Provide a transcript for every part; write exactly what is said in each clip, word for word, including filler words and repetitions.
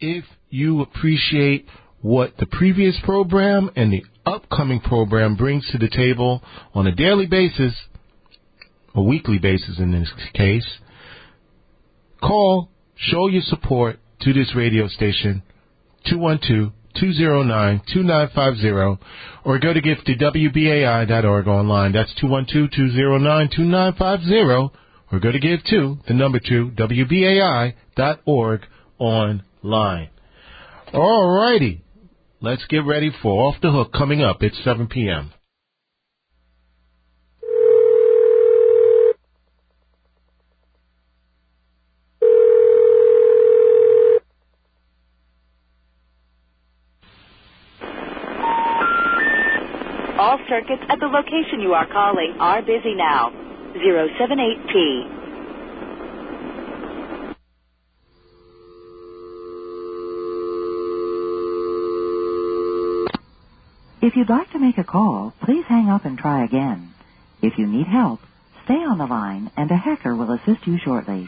if you appreciate what the previous program and the upcoming program brings to the table on a daily basis, a weekly basis in this case, call, show your support to this radio station, two one two, two zero nine, two nine five zero, or go to gift to W B A I dot org online. That's two one two, two zero nine, two nine five zero, or go to give to, the number two, W B A I dot org online. All righty. Let's get ready for Off the Hook coming up. It's seven p.m. All circuits at the location you are calling are busy now. zero seven eight P. If you'd like to make a call, please hang up and try again. If you need help, stay on the line and a hacker will assist you shortly.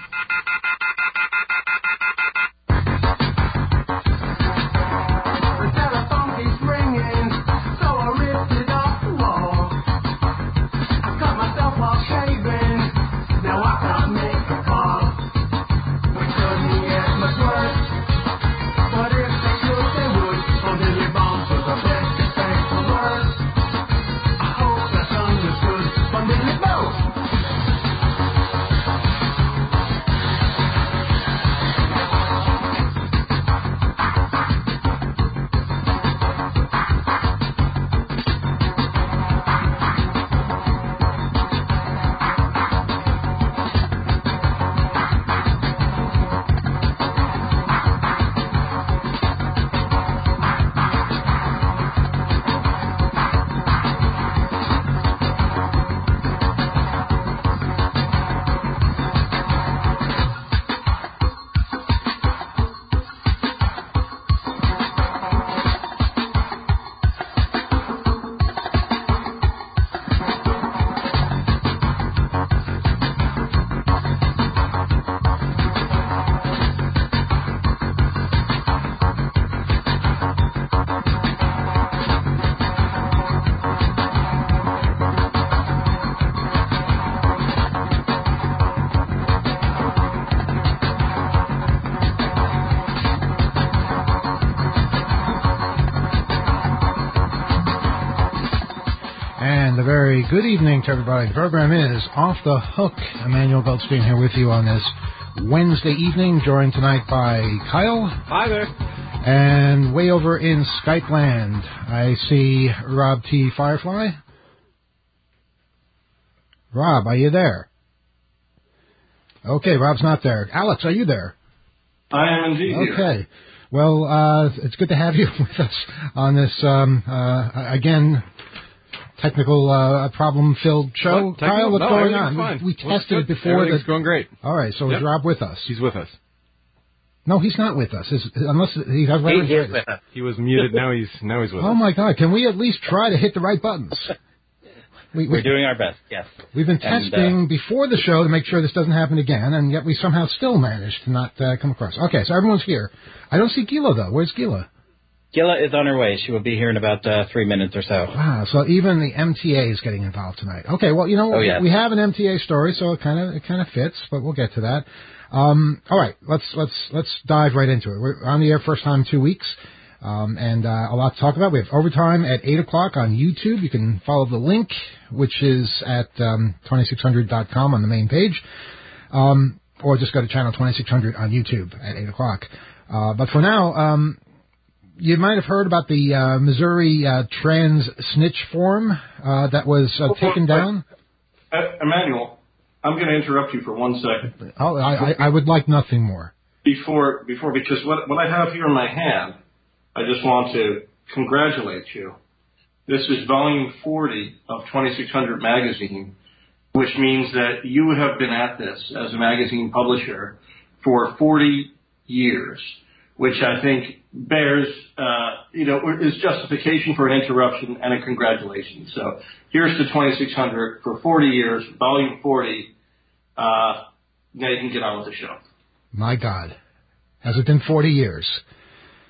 Very good evening to everybody. The program is Off the Hook. Emmanuel Goldstein here with you on this Wednesday evening, joined tonight by Kyle. Hi there. And way over in Skype land, I see Rob T. Firefly. Rob, are you there? Okay, Rob's not there. Alex, are you there? I am indeed okay. here. Okay. Well, uh, it's good to have you with us on this, um, uh, again... Technical uh, problem-filled show. What? Kyle, what's no, going on? Fine. We, we tested it before. Everything's that... going great. All right, so yep. Is Rob with us? He's with us. No, he's not with us. His, unless he has he is with us. He was muted. Now he's now he's with oh us. Oh my God! Can we at least try to hit the right buttons? We, We're doing our best. Yes. We've been and, testing uh, before the show to make sure this doesn't happen again, and yet we somehow still managed to not uh, come across. Okay, so everyone's here. I don't see Gila though. Where's Gila? Gila is on her way. She will be here in about uh, three minutes or so. Wow, so even the M T A is getting involved tonight. Okay, well, you know, oh, yes. we have an M T A story, so it kind of it kind of fits, but we'll get to that. Um, all right, let's let's let's dive right into it. We're on the air first time in two weeks, um, and uh, a lot to talk about. We have overtime at eight o'clock on YouTube. You can follow the link, which is at um, twenty-six hundred dot com on the main page, um, or just go to channel twenty-six hundred on YouTube at eight o'clock. Uh, but for now... Um, You might have heard about the uh, Missouri uh, trans snitch form uh, that was uh, oh, taken wait, down. Uh, Emmanuel, I'm going to interrupt you for one second. Oh, I, I, I would like nothing more. Before, before, because what, what I have here in my hand, I just want to congratulate you. This is volume forty of twenty-six hundred magazine, which means that you have been at this as a magazine publisher for forty years, which I think bears, uh, you know, is justification for an interruption and a congratulations. So here's to twenty-six hundred for forty years, volume forty. Uh, now you can get on with the show. My God. Has it been forty years?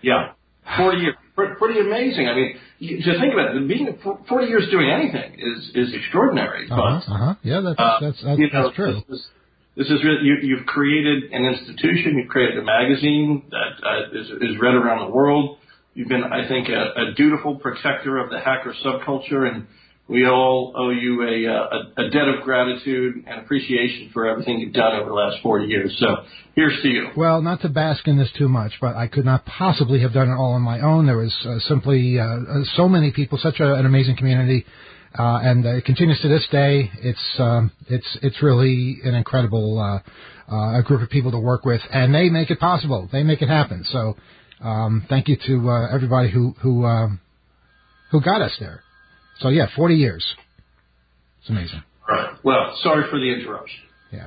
Yeah, forty years, pretty amazing. I mean, you, to think about it, being forty years doing anything is is extraordinary. Uh-huh, but uh-huh. Yeah, that's uh, that's that's, you know, that's true. This is, this is really, you, you've created an institution. You've created a magazine that uh, is, is read around the world. You've been, I think, a, a dutiful protector of the hacker subculture, and we all owe you a, a, a debt of gratitude and appreciation for everything you've done over the last forty years. So here's to you. Well, not to bask in this too much, but I could not possibly have done it all on my own. There was uh, simply uh, so many people, such a, an amazing community, uh, and uh, it continues to this day. It's um, it's it's really an incredible uh, uh, a group of people to work with, and they make it possible. They make it happen. So um, thank you to uh, everybody who who um, who got us there. So, yeah, forty years. It's amazing. Right. Well, sorry for the interruption. Yeah.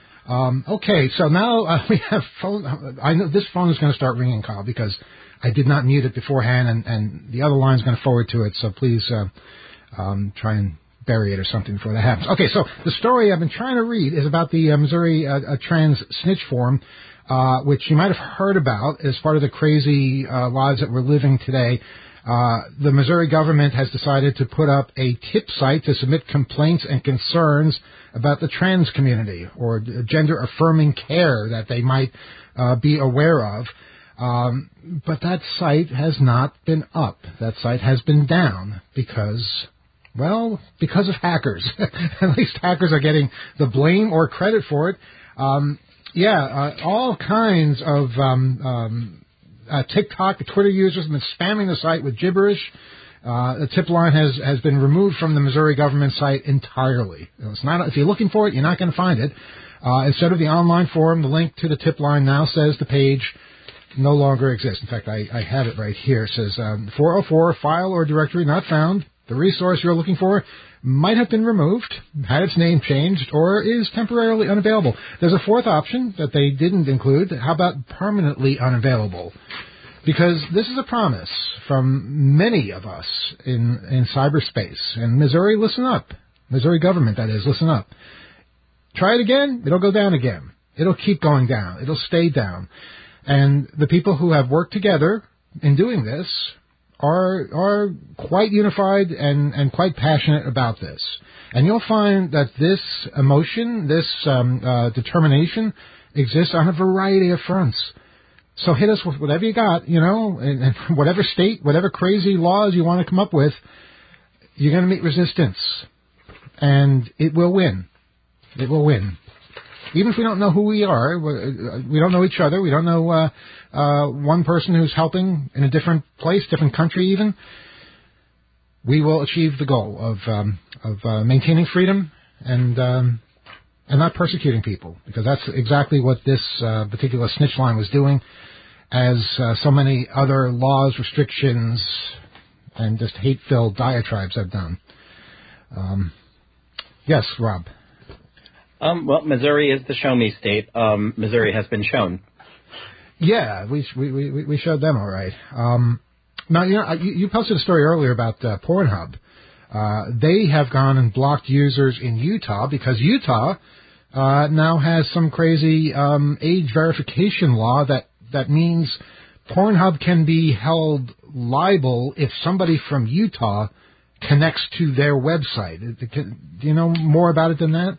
Um, okay, so now uh, we have phone. I know this phone is going to start ringing, Kyle, because I did not mute it beforehand, and, and the other line is going to forward to it, so please uh, um, try and bury it or something before that happens. Okay, so the story I've been trying to read is about the uh, Missouri uh, uh, Trans Snitch Forum, uh, which you might have heard about as part of the crazy uh, lives that we're living today. Uh, the Missouri government has decided to put up a tip site to submit complaints and concerns about the trans community or gender-affirming care that they might uh, be aware of. Um, but that site has not been up. That site has been down because, well, because of hackers. At least hackers are getting the blame or credit for it. Um, yeah, uh, all kinds of um, um, uh, TikTok, Twitter users have been spamming the site with gibberish. Uh, the tip line has, has been removed from the Missouri government site entirely. It's not, if you're looking for it, you're not going to find it. Uh, instead of the online forum, the link to the tip line now says the page no longer exists. In fact, I, I have it right here. It says um, four oh four, file or directory not found. The resource you're looking for might have been removed, had its name changed, or is temporarily unavailable. There's a fourth option that they didn't include. How about permanently unavailable? Because this is a promise from many of us in, in cyberspace. And Missouri, listen up. Missouri government, that is, listen up. Try it again, it'll go down again. It'll keep going down. It'll stay down. And the people who have worked together in doing this are are quite unified and, and quite passionate about this. And you'll find that this emotion, this um, uh, determination exists on a variety of fronts. So hit us with whatever you got, you know, and, and whatever state, whatever crazy laws you want to come up with, you're going to meet resistance. And it will win. It will win. Even if we don't know who we are, we don't know each other, we don't know uh, uh, one person who's helping in a different place, different country even, we will achieve the goal of um, of uh, maintaining freedom and um, and not persecuting people, because that's exactly what this uh, particular snitch line was doing, as uh, so many other laws, restrictions, and just hate-filled diatribes have done. Um, yes, Rob. Um, well, Missouri is the show me state. Um, Missouri has been shown. Yeah, we we we, we showed them all right. Um, now, you know, you, you posted a story earlier about uh, Pornhub. Uh, they have gone and blocked users in Utah because Utah uh, now has some crazy um, age verification law that, that means Pornhub can be held liable if somebody from Utah connects to their website. Do you know more about it than that?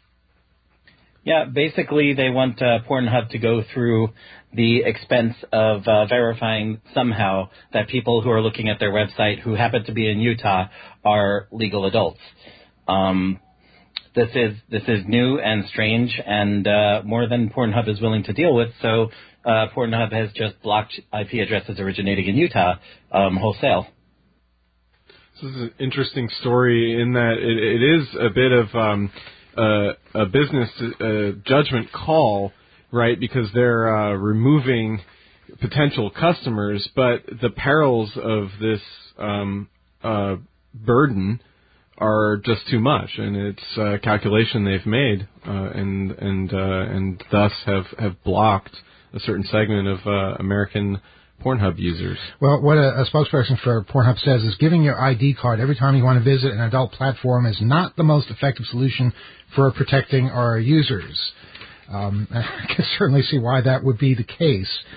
Yeah, basically they want uh, Pornhub to go through the expense of uh, verifying somehow that people who are looking at their website who happen to be in Utah are legal adults. Um, this is this is new and strange, and uh, more than Pornhub is willing to deal with. So uh, Pornhub has just blocked I P addresses originating in Utah um, wholesale. This is an interesting story in that it, it is a bit of um, uh, a business uh, judgment call, right? Because they're uh, removing potential customers, but the perils of this um, uh, burden are just too much, and it's a calculation they've made, uh, and and uh, and thus have, have blocked a certain segment of uh, American Pornhub users. Well, what a, a spokesperson for Pornhub says is giving your I D card every time you want to visit an adult platform is not the most effective solution for protecting our users. Um, I can certainly see why that would be the case.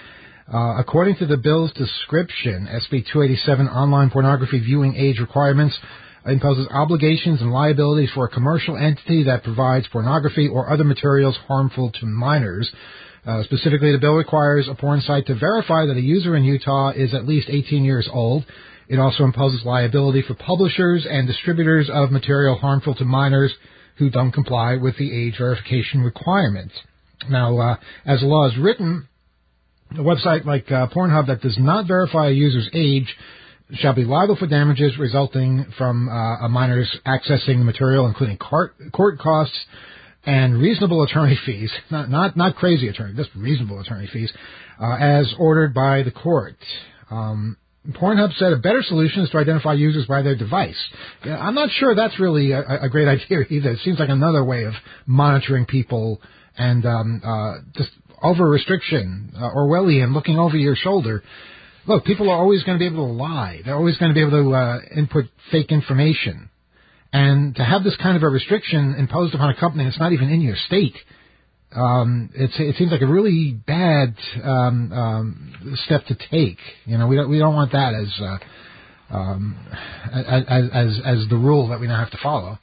Uh, according to the bill's description, S B two eighty-seven online pornography viewing age requirements imposes obligations and liabilities for a commercial entity that provides pornography or other materials harmful to minors. Uh, specifically, the bill requires a porn site to verify that a user in Utah is at least eighteen years old. It also imposes liability for publishers and distributors of material harmful to minors who don't comply with the age verification requirements. Now, uh, as the law is written, a website like uh, Pornhub that does not verify a user's age shall be liable for damages resulting from uh, a minor's accessing the material, including court, court costs and reasonable attorney fees, not not not crazy attorney, just reasonable attorney fees, uh, as ordered by the court. Um, Pornhub said a better solution is to identify users by their device. Yeah, I'm not sure that's really a, a great idea either. It seems like another way of monitoring people and um, uh, just over-restriction, uh, Orwellian, looking over your shoulder. Look, people are always going to be able to lie. They're always going to be able to uh, input fake information. And to have this kind of a restriction imposed upon a company that's not even in your state, um, it's, it seems like a really bad um, um, step to take. You know, we don't we don't want that as uh, um, as, as as the rule that we now have to follow.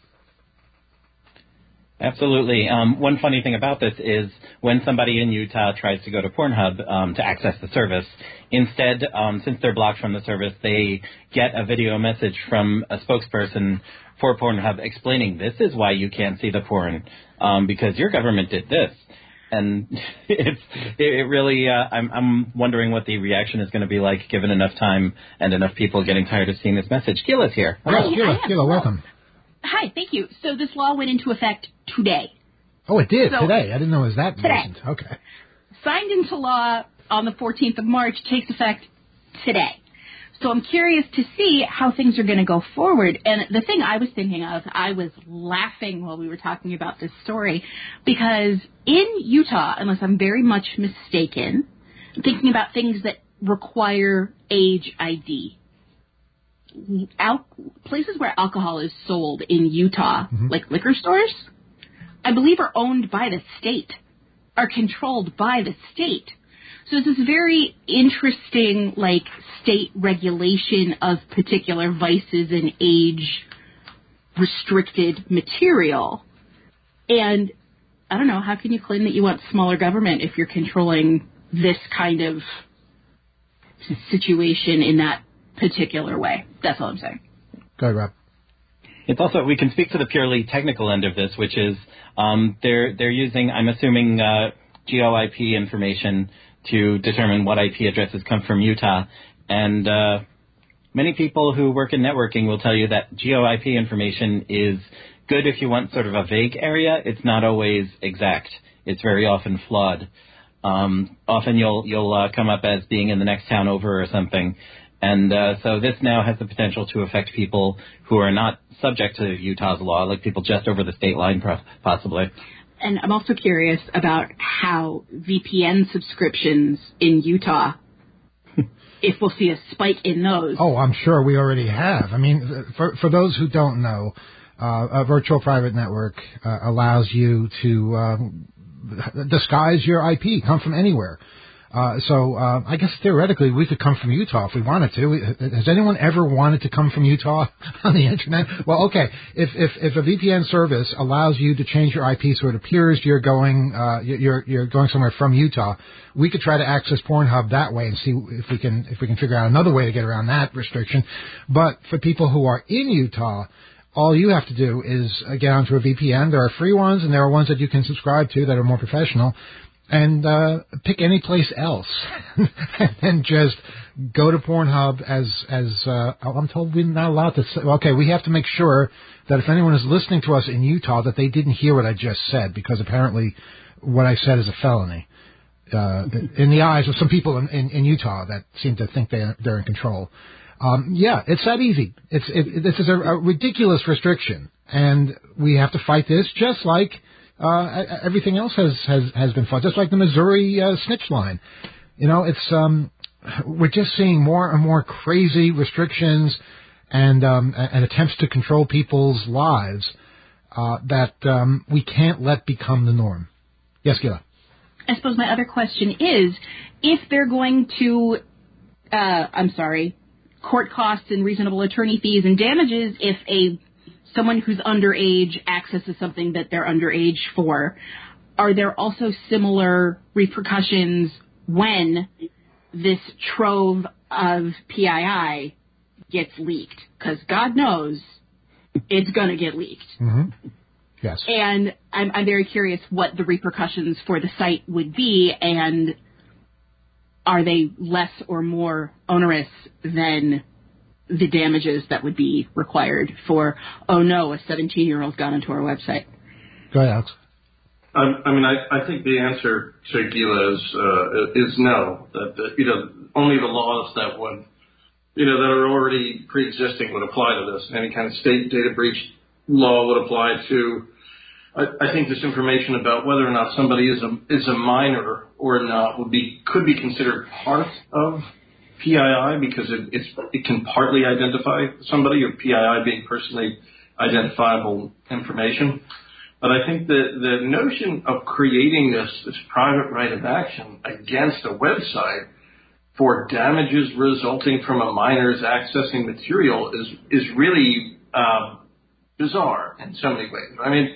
Absolutely. Um, one funny thing about this is when somebody in Utah tries to go to Pornhub um, to access the service, instead, um, since they're blocked from the service, they get a video message from a spokesperson for Pornhub explaining this is why you can't see the porn, um, because your government did this. And it's it really, uh, I'm, I'm wondering what the reaction is going to be like given enough time and enough people getting tired of seeing this message. Gila's here. Yes, Gila, Gila, welcome. Hi, thank you. So this law went into effect today. Oh, it did, so, today. I didn't know it was that today. recent. Okay. Signed into law on the fourteenth of March, takes effect today. So I'm curious to see how things are going to go forward. And the thing I was thinking of, I was laughing while we were talking about this story, because in Utah, unless I'm very much mistaken, I'm thinking about things that require age I D. Al- places where alcohol is sold in Utah, mm-hmm. like liquor stores, I believe are owned by the state, are controlled by the state. So it's this very interesting, like, state regulation of particular vices and age-restricted material. And, I don't know, how can you claim that you want smaller government if you're controlling this kind of situation in that particular way? That's all I'm saying. Go ahead, Rob. It's also, we can speak to the purely technical end of this, which is um, they're they're using, I'm assuming, uh, geo I P information to determine what I P addresses come from Utah. And uh, many people who work in networking will tell you that geo I P information is good if you want sort of a vague area. It's not always exact. It's very often flawed. Um, often you'll you'll uh, come up as being in the next town over or something. And uh, so this now has the potential to affect people who are not subject to Utah's law, like people just over the state line, possibly. And I'm also curious about how V P N subscriptions in Utah, if we'll see a spike in those. Oh, I'm sure we already have. I mean, for for those who don't know, uh, a virtual private network uh, allows you to um, disguise your I P, come from anywhere. Uh, so uh, I guess theoretically we could come from Utah if we wanted to. Has anyone ever wanted to come from Utah on the internet? Well, okay. If if if a V P N service allows you to change your I P so it appears you're going uh, you're you're going somewhere from Utah, we could try to access Pornhub that way and see if we can if we can figure out another way to get around that restriction. But for people who are in Utah, all you have to do is get onto a V P N. There are free ones and there are ones that you can subscribe to that are more professional. And uh, pick any place else, and just go to Pornhub as as uh, I'm told we're not allowed to say. Okay, we have to make sure that if anyone is listening to us in Utah, that they didn't hear what I just said, because apparently what I said is a felony uh, in the eyes of some people in, in, in Utah that seem to think they they're in control. Um, yeah, it's that easy. It's it, this is a, a ridiculous restriction, and we have to fight this just like. Uh, everything else has, has, has been fought, just like the Missouri uh, snitch line. You know, it's um, we're just seeing more and more crazy restrictions and um, and attempts to control people's lives uh, that um, we can't let become the norm. Yes, Gila. I suppose my other question is, if they're going to, uh, I'm sorry, court costs and reasonable attorney fees and damages if a someone who's underage accesses something that they're underage for, are there also similar repercussions when this trove of P I I gets leaked? Because God knows it's going to get leaked. Mm-hmm. Yes. And I'm, I'm very curious what the repercussions for the site would be, and are they less or more onerous than the damages that would be required for, oh no, a seventeen-year-old got onto our website? Go ahead, Alex. I, I mean, I, I think the answer to Gila is, uh, is no. That, that you know, only the laws that would, you know, that are already pre-existing would apply to this. Any kind of state data breach law would apply to. I, I think this information about whether or not somebody is a is a minor or not would be could be considered part of P I I because it, it's it can partly identify somebody, or P I I being personally identifiable information. But I think the the notion of creating this this private right of action against a website for damages resulting from a minor's accessing material is is really uh, bizarre in so many ways. I mean,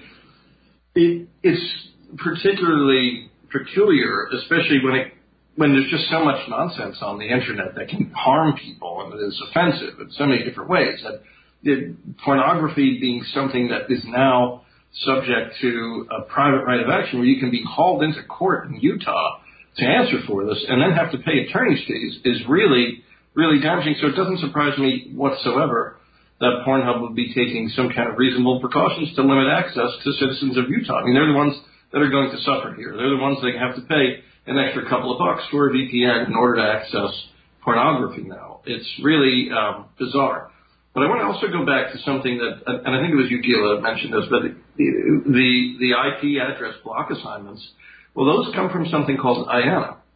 it, it's particularly peculiar, especially when it when there's just so much nonsense on the internet that can harm people and that is offensive in so many different ways. That it, pornography being something that is now subject to a private right of action where you can be hauled into court in Utah to answer for this and then have to pay attorney's fees is really, really damaging. So it doesn't surprise me whatsoever that Pornhub would be taking some kind of reasonable precautions to limit access to citizens of Utah. I mean, they're the ones that are going to suffer here. They're the ones that have to pay an extra couple of bucks for a V P N in order to access pornography now. It's really um, bizarre. But I want to also go back to something that, and I think it was you, Gila, that mentioned this, but the, the I P address block assignments, well, those come from something called I A N A.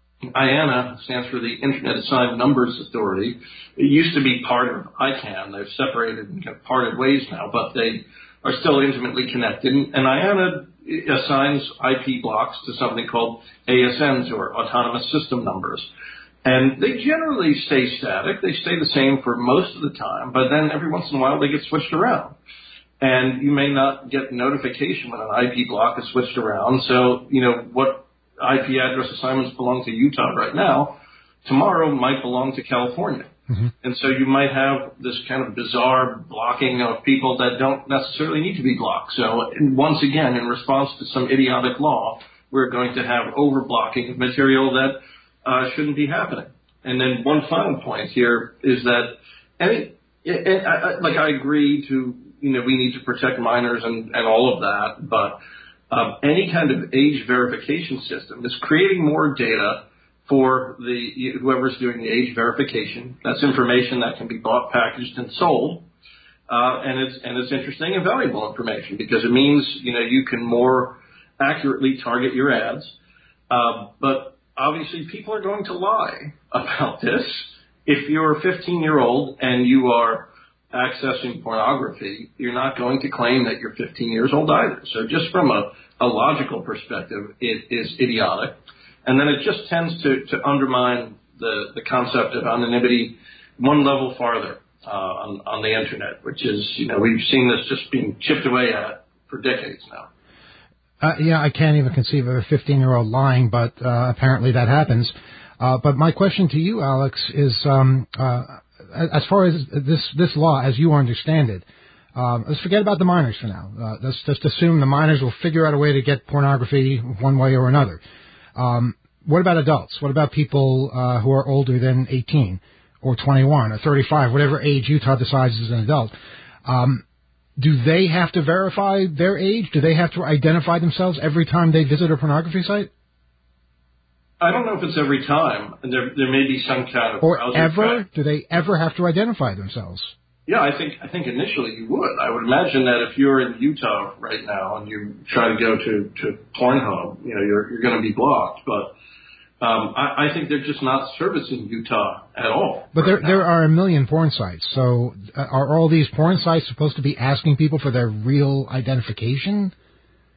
I A N A stands for the Internet Assigned Numbers Authority. It used to be part of I CANN. They've separated and kind of parted ways now, but they are still intimately connected. And I A N A assigns I P blocks to something called A S Ns, or Autonomous System Numbers. And they generally stay static. They stay the same for most of the time, but then every once in a while they get switched around. And you may not get notification when an I P block is switched around. So, you know, what I P address assignments belong to Utah right now, tomorrow might belong to California. Mm-hmm. And so you might have this kind of bizarre blocking of people that don't necessarily need to be blocked. So once again, in response to some idiotic law, we're going to have over-blocking of material that uh, shouldn't be happening. And then one final point here is that, any, and I, like I agree to, you know, we need to protect minors and, and all of that, but um, any kind of age verification system is creating more data for the whoever's doing the age verification. That's information that can be bought, packaged, and sold, uh, and it's and it's interesting and valuable information because it means, you know, you can more accurately target your ads. Uh, but obviously, people are going to lie about this. If you're a fifteen-year-old and you are accessing pornography, you're not going to claim that you're fifteen years old either. So just from a, a logical perspective, it is idiotic. And then it just tends to, to undermine the, the concept of anonymity one level farther uh, on, on the Internet, which is, you know, we've seen this just being chipped away at for decades now. Uh, yeah, I can't even conceive of a fifteen-year-old lying, but uh, apparently that happens. Uh, but my question to you, Alex, is um, uh, as far as this, this law, as you understand it, um, let's forget about the minors for now. Uh, let's just assume the minors will figure out a way to get pornography one way or another. Um, what about adults? What about people uh, who are older than eighteen or twenty-one or thirty-five, whatever age Utah decides is an adult? Um, do they have to verify their age? Do they have to identify themselves every time they visit a pornography site? I don't know if it's every time. There, there may be some kind of... Or ever? Do they ever have to identify themselves? Yeah, I think I think initially you would. I would imagine that if you're in Utah right now and you try to go to, to Pornhub, you know, you're you're going to be blocked. But um, I, I think they're just not servicing Utah at all. But right there now. there are a million porn sites. So uh, are all these porn sites supposed to be asking people for their real identification?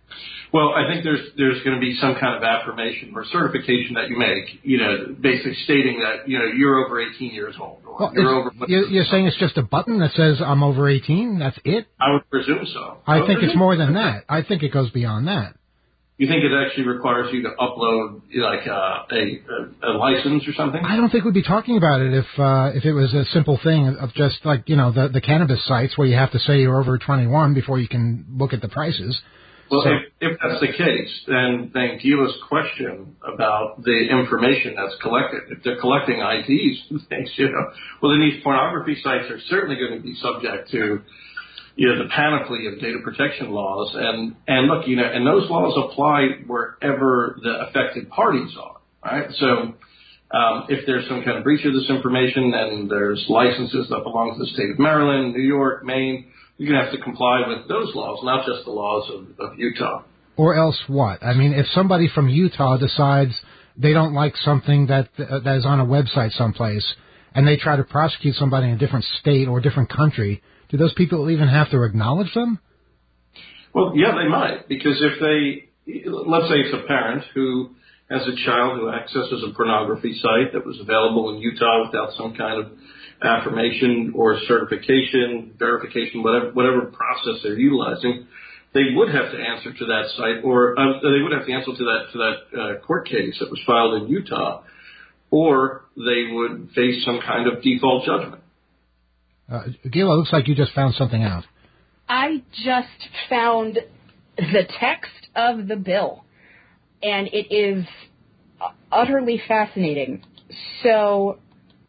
Well, I think there's there's going to be some kind of affirmation or certification that you make, you know, basically stating that, you know, you're over eighteen years old. Or Well, you're over. you're, you're saying it's just a button that says I'm over eighteen? That's it? I would presume so. I, I think presume it's more than that. I think it goes beyond that. You think it actually requires you to upload like uh, a, a a license or something? I don't think we'd be talking about it if uh, if it was a simple thing of just like, you know, the, the cannabis sites where you have to say you're over twenty-one before you can look at the prices. Well, So, if, if that's the case, then, then Gila's question about the information that's collected, if they're collecting I Ds and things, you know, well, then these pornography sites are certainly going to be subject to, you know, the panoply of data protection laws. And, and look, you know, and those laws apply wherever the affected parties are, right? So um, if there's some kind of breach of this information, then there's licenses that belong to the state of Maryland, New York, Maine. You're going to have to comply with those laws, not just the laws of, of Utah. or else what? I mean, if somebody from Utah decides they don't like something that uh, that is on a website someplace, and they try to prosecute somebody in a different state or a different country, do those people even have to acknowledge them? Well, yeah, they might, because if they, let's say it's a parent who has a child who accesses a pornography site that was available in Utah without some kind of affirmation or certification, verification, whatever whatever process they're utilizing, they would have to answer to that site, or um, they would have to answer to that to that uh, court case that was filed in Utah, or they would face some kind of default judgment. Uh, Gila, it looks like you just found something out. I just found the text of the bill, and it is utterly fascinating. So,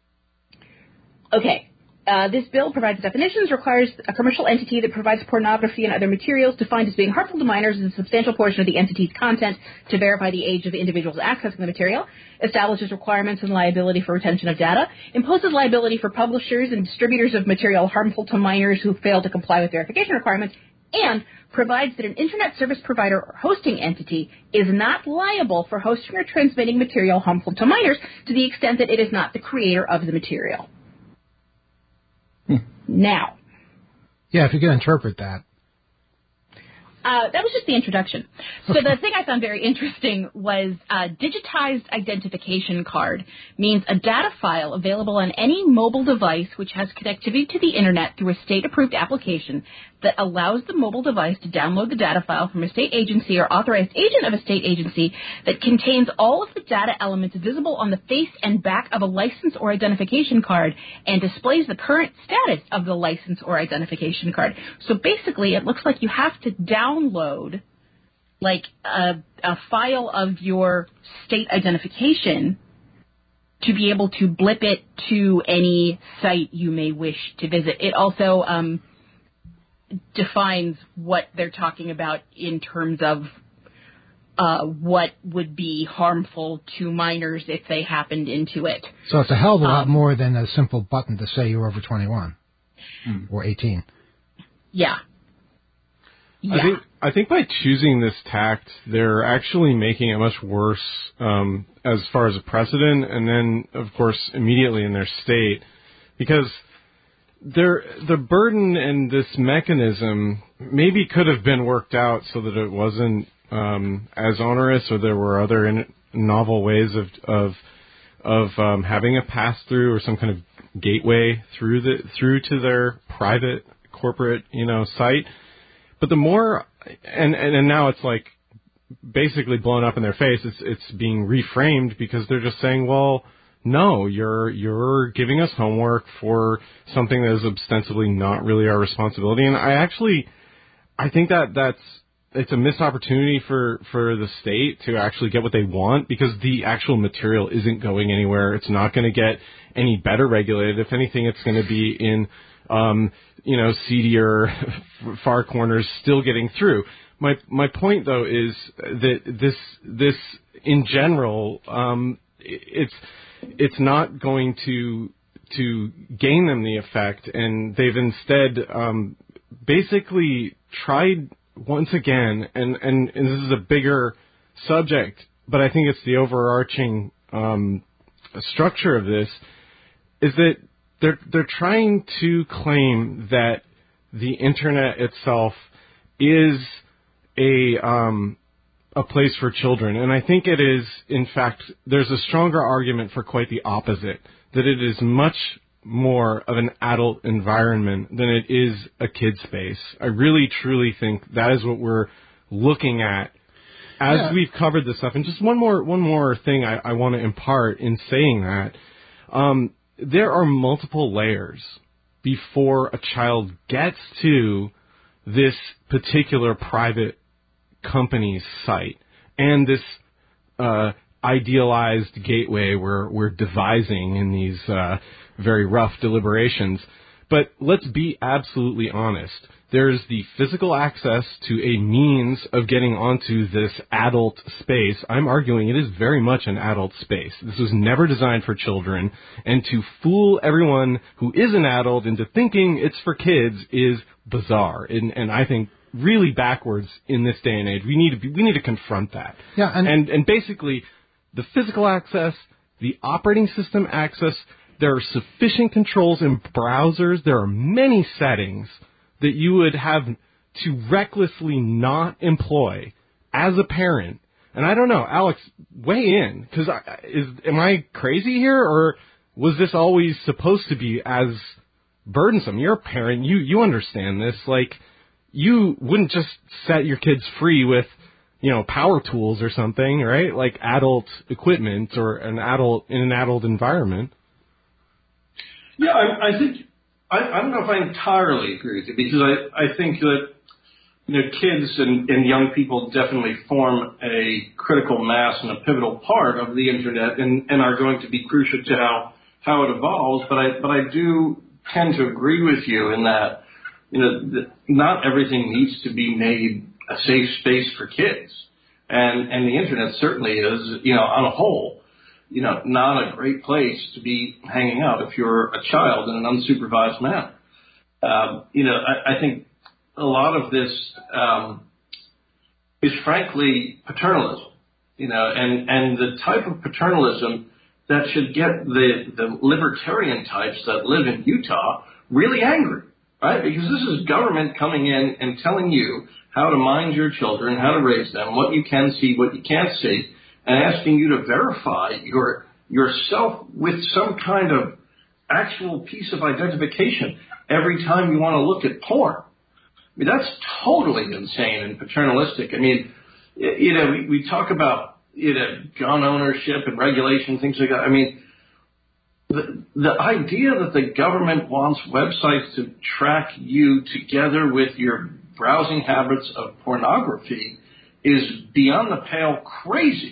okay, uh, this bill provides definitions, requires a commercial entity that provides pornography and other materials defined as being harmful to minors as a substantial portion of the entity's content to verify the age of the individuals accessing the material, establishes requirements and liability for retention of data, imposes liability for publishers and distributors of material harmful to minors who fail to comply with verification requirements, and provides that an Internet service provider or hosting entity is not liable for hosting or transmitting material harmful to minors to the extent that it is not the creator of the material. Hmm. Now. Yeah, if you can interpret that. Uh, that was just the introduction. So the thing I found very interesting was uh, digitized identification card means a data file available on any mobile device which has connectivity to the Internet through a state-approved application that allows the mobile device to download the data file from a state agency or authorized agent of a state agency that contains all of the data elements visible on the face and back of a license or identification card and displays the current status of the license or identification card. So basically, it looks like you have to download like a, a file of your state identification to be able to blip it to any site you may wish to visit. It also um, defines what they're talking about in terms of uh, what would be harmful to minors if they happened into it. So it's a hell of a lot um, more than a simple button to say you're over twenty-one mm. or eighteen. Yeah. Yeah. I think I think by choosing this tact, they're actually making it much worse um, as far as a precedent, and then, of course, immediately in their state, because their the burden and this mechanism maybe could have been worked out so that it wasn't um, as onerous, or there were other in, novel ways of of of um, having a pass through or some kind of gateway through the through to their private corporate you know site. But the more, and, and and now it's like basically blown up in their face. It's it's being reframed because they're just saying, well, no, you're you're giving us homework for something that is ostensibly not really our responsibility. And I actually, I think that that's it's a missed opportunity for for the state to actually get what they want, because the actual material isn't going anywhere. It's not going to get any better regulated. If anything, it's going to be in Um, you know, seedier far corners still getting through. My my point though is that this this in general, um, it's it's not going to to gain them the effect, and they've instead um, basically tried once again, and, and, and this is a bigger subject, but I think it's the overarching um, structure of this, is that They're they're trying to claim that the Internet itself is a um, a place for children. And I think it is, in fact, there's a stronger argument for quite the opposite, that it is much more of an adult environment than it is a kid space. I really, truly think that is what we're looking at as yeah. we've covered this stuff. And just one more one more thing I, I want to impart in saying that. Um, there are multiple layers before a child gets to this particular private company's site and this uh, idealized gateway we're, we're devising in these uh, very rough deliberations. But let's be absolutely honest. There's the physical access to a means of getting onto this adult space. I'm arguing it is very much an adult space. This was never designed for children, and to fool everyone who is an adult into thinking it's for kids is bizarre, and, and I think really backwards in this day and age. We need to be, we need to confront that. Yeah, and, and and basically the physical access, the operating system access. There are sufficient controls in browsers. There are many settings that you would have to recklessly not employ as a parent. And I don't know, Alex, weigh in, because is am I crazy here, or was this always supposed to be as burdensome? You're a parent, you you understand this. Like, you wouldn't just set your kids free with, you know, power tools or something, right? Like adult equipment or an adult in an adult environment. Yeah, I, I think, I, I don't know if I entirely agree with you, because I, I think that, you know, kids and, and young people definitely form a critical mass and a pivotal part of the Internet and, and are going to be crucial to how, how it evolves. But I, but I do tend to agree with you in that, you know, that not everything needs to be made a safe space for kids. And, and the Internet certainly is, you know, on a whole, you know, not a great place to be hanging out if you're a child in an unsupervised manner. Um, you know, I, I think a lot of this um, is frankly paternalism, you know, and, and the type of paternalism that should get the, the libertarian types that live in Utah really angry, right? Because this is government coming in and telling you how to mind your children, how to raise them, what you can see, what you can't see, and asking you to verify your yourself with some kind of actual piece of identification every time you want to look at porn. I mean, that's totally insane and paternalistic. I mean, you know, we, we talk about, you know, gun ownership and regulation, things like that. I mean, the, the idea that the government wants websites to track you together with your browsing habits of pornography is beyond the pale crazy.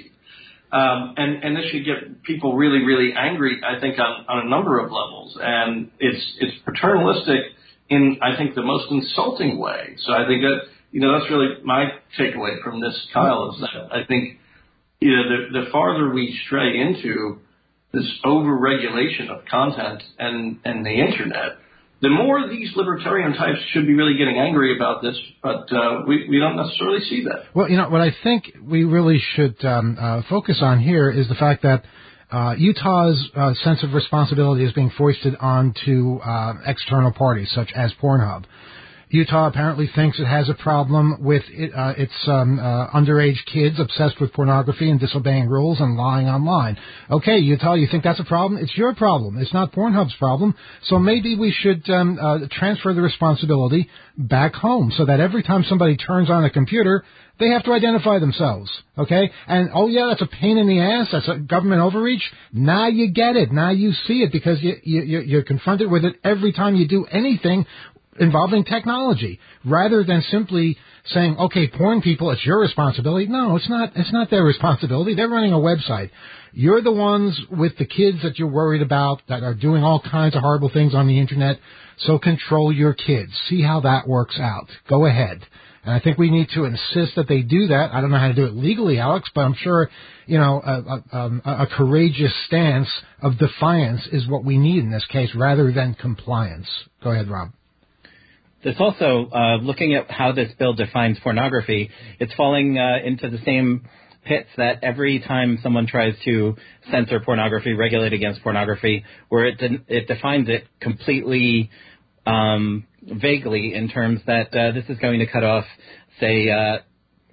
Um, and, and this should get people really, really angry, I think, on, on a number of levels. And it's it's paternalistic in, I think, the most insulting way. So I think that, you know, that's really my takeaway from this, Kyle, is that I think, you know, the, the farther we stray into this over-regulation of content and, and the Internet, the more these libertarian types should be really getting angry about this, but uh, we, we don't necessarily see that. Well, you know, what I think we really should um, uh, focus on here is the fact that uh, Utah's uh, sense of responsibility is being foisted onto uh, external parties, such as Pornhub. Utah apparently thinks it has a problem with it, uh, its um, uh, underage kids obsessed with pornography and disobeying rules and lying online. Okay, Utah, you think that's a problem? It's your problem. It's not Pornhub's problem. So maybe we should um, uh, transfer the responsibility back home so that every time somebody turns on a computer, they have to identify themselves, okay? And, oh, yeah, that's a pain in the ass. That's a government overreach. Now you get it. Now you see it because you, you, you're confronted with it every time you do anything involving technology, rather than simply saying, okay, porn people, it's your responsibility. No, it's not. It's not their responsibility. They're running a website. You're the ones with the kids that you're worried about that are doing all kinds of horrible things on the Internet. So control your kids. See how that works out. Go ahead. And I think we need to insist that they do that. I don't know how to do it legally, Alex, but I'm sure, you know, a, a, a, a courageous stance of defiance is what we need in this case, rather than compliance. Go ahead, Rob. There's also, uh, looking at how this bill defines pornography, it's falling uh, into the same pits that every time someone tries to censor pornography, regulate against pornography, where it de- it defines it completely um, vaguely in terms that uh, this is going to cut off, say, uh,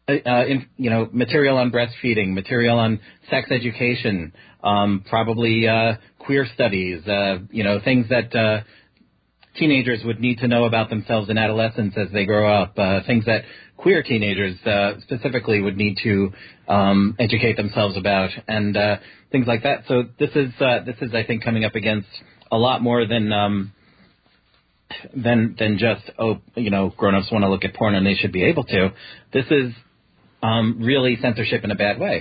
uh, in, you know, material on breastfeeding, material on sex education, um, probably uh, queer studies, uh, you know, things that uh, teenagers would need to know about themselves in adolescence as they grow up, uh, things that queer teenagers uh, specifically would need to um, educate themselves about, and uh, things like that. So this is uh, this is, I think, coming up against a lot more than um, than than just, oh, you know, grown-ups want to look at porn and they should be able to. This is um, really censorship in a bad way.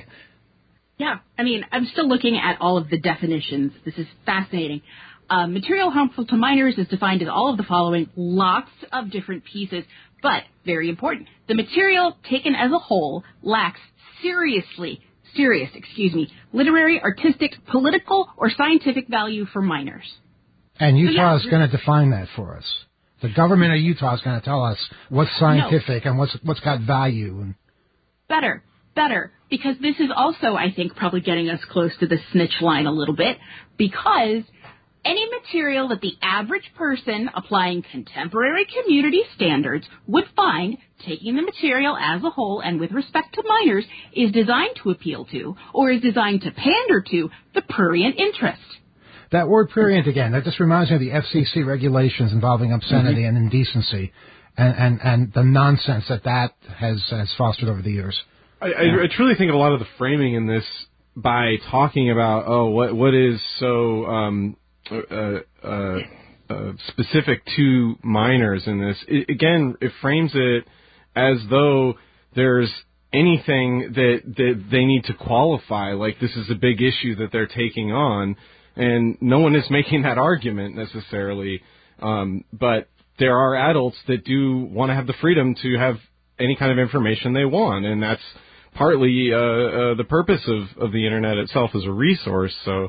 Yeah, I mean, I'm still looking at all of the definitions. This is fascinating. Uh, material harmful to minors is defined as all of the following, lots of different pieces, but very important. The material taken as a whole lacks seriously, serious, excuse me, literary, artistic, political, or scientific value for minors. And Utah so, is yeah, going to define that for us. The government of Utah is going to tell us what's scientific no. and what's what's got value. And better, better, because this is also, I think, probably getting us close to the snitch line a little bit, because any material that the average person applying contemporary community standards would find, taking the material as a whole and with respect to minors, is designed to appeal to, or is designed to pander to, the prurient interest. That word prurient again, that just reminds me of the F C C regulations involving obscenity mm-hmm. and indecency and, and, and the nonsense that that has, has fostered over the years. I, I, I truly think a lot of the framing in this by talking about, oh, what what is so um, uh, uh, uh, specific to minors in this, it, again, it frames it as though there's anything that, that they need to qualify, like this is a big issue that they're taking on. And no one is making that argument necessarily, um, but there are adults that do want to have the freedom to have any kind of information they want, and that's partly uh, uh, the purpose of, of the Internet itself as a resource. So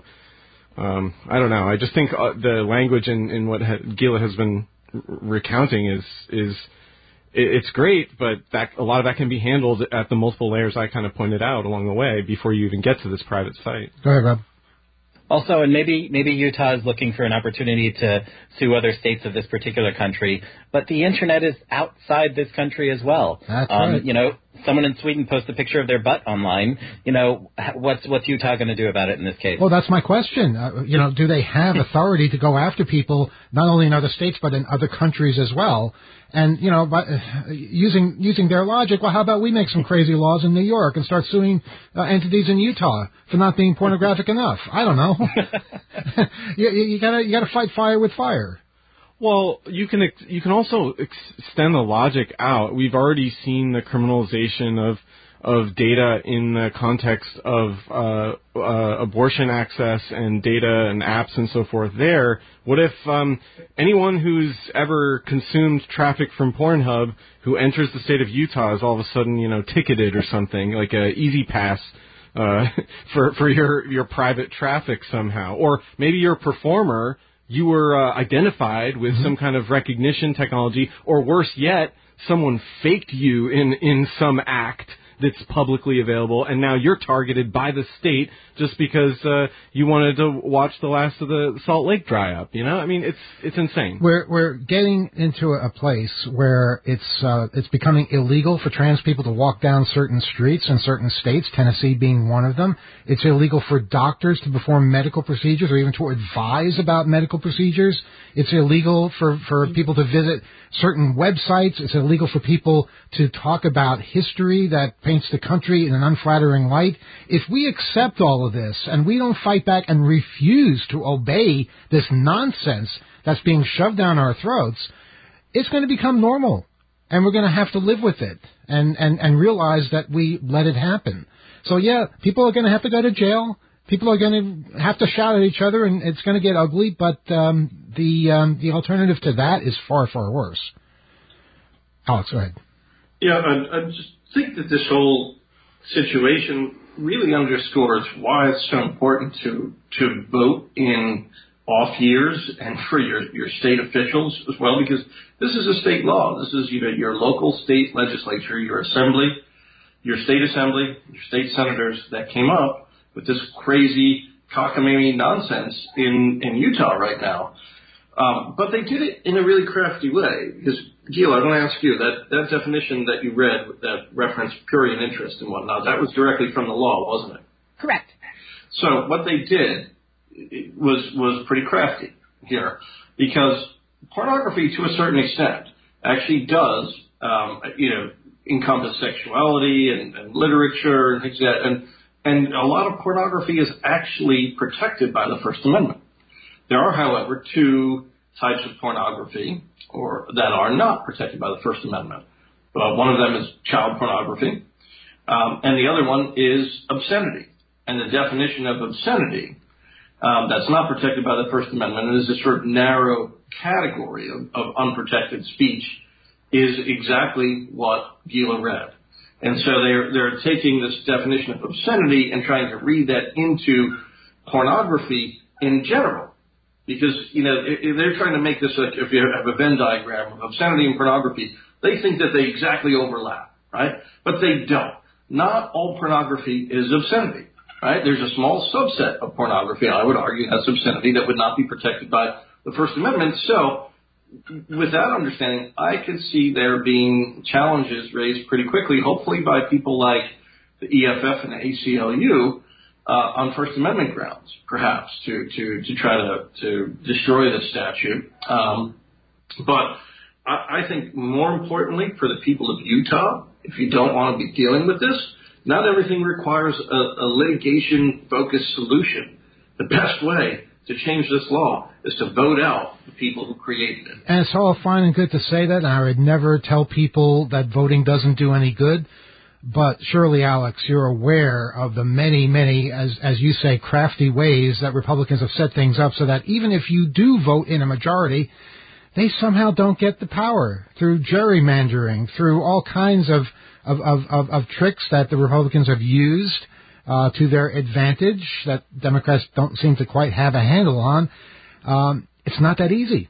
um, I don't know. I just think uh, the language in, in what ha- Gila has been r- recounting is is it, it's great, but that a lot of that can be handled at the multiple layers I kind of pointed out along the way before you even get to this private site. Go ahead, Rob. Also, and maybe maybe Utah is looking for an opportunity to sue other states of this particular country, but the Internet is outside this country as well. That's um, right. You know, someone in Sweden posts a picture of their butt online. You know, what's what's Utah going to do about it in this case? Well, that's my question. Uh, you know, do they have authority to go after people not only in other states but in other countries as well? And, you know, by, uh, using using their logic, well, how about we make some crazy laws in New York and start suing uh, entities in Utah for not being pornographic enough? I don't know. you, you, you gotta you gotta fight fire with fire. Well, you can ex- you can also ex- extend the logic out. We've already seen the criminalization of of data in the context of uh, uh, abortion access and data and apps and so forth there. What if um, anyone who's ever consumed traffic from Pornhub who enters the state of Utah is all of a sudden, you know, ticketed or something, like a easy pass uh, for, for your, your private traffic somehow? Or maybe you're a performer, you were uh, identified with mm-hmm. some kind of recognition technology, or worse yet, someone faked you in, in some act that's publicly available, and now you're targeted by the state just because uh, you wanted to watch the last of the Salt Lake dry up. You know, I mean, it's it's insane. We're we're getting into a place where it's uh, it's becoming illegal for trans people to walk down certain streets in certain states, Tennessee being one of them. It's illegal for doctors to perform medical procedures or even to advise about medical procedures. It's illegal for, for people to visit certain websites. It's illegal for people to talk about history that paints the country in an unflattering light. If we accept all of this and we don't fight back and refuse to obey this nonsense that's being shoved down our throats, it's going to become normal. And we're going to have to live with it and, and, and realize that we let it happen. So, yeah, people are going to have to go to jail. People are going to have to shout at each other, and it's going to get ugly, but um, the um, the alternative to that is far, far worse. Alex, go ahead. Yeah, I, I just think that this whole situation really underscores why it's so important to to vote in off years and for your, your state officials as well, because this is a state law. This is, you know, your local state legislature, your assembly, your state assembly, your state senators that came up with this crazy cockamamie nonsense in, in Utah right now. Um, but they did it in a really crafty way, because Gil, I'm going to ask you, that, that definition that you read, that referenced prurient interest and whatnot, that was directly from the law, wasn't it? Correct. So what they did was was pretty crafty here, because pornography, to a certain extent, actually does, um, you know, encompass sexuality and, and literature and things like that, and and a lot of pornography is actually protected by the First Amendment. There are, however, two types of pornography or that are not protected by the First Amendment. Uh, one of them is child pornography, um, and the other one is obscenity. And the definition of obscenity um, that's not protected by the First Amendment and is a sort of narrow category of, of unprotected speech is exactly what Gila read. And so they're they're taking this definition of obscenity and trying to read that into pornography in general. Because, you know, they're trying to make this, like, if you have a Venn diagram of obscenity and pornography, they think that they exactly overlap, right? But they don't. Not all pornography is obscenity, right? There's a small subset of pornography, I would argue, that's obscenity that would not be protected by the First Amendment. So, with that understanding, I could see there being challenges raised pretty quickly, hopefully by people like the E F F and the A C L U, Uh, on First Amendment grounds, perhaps, to, to, to try to, to destroy the statute. Um, but I, I think more importantly for the people of Utah, if you don't want to be dealing with this, not everything requires a, a litigation-focused solution. The best way to change this law is to vote out the people who created it. And it's all fine and good to say that, and I would never tell people that voting doesn't do any good. But surely, Alex, you're aware of the many, many, as as you say, crafty ways that Republicans have set things up so that even if you do vote in a majority, they somehow don't get the power through gerrymandering, through all kinds of of, of, of, of tricks that the Republicans have used uh, to their advantage that Democrats don't seem to quite have a handle on. Um, it's not that easy.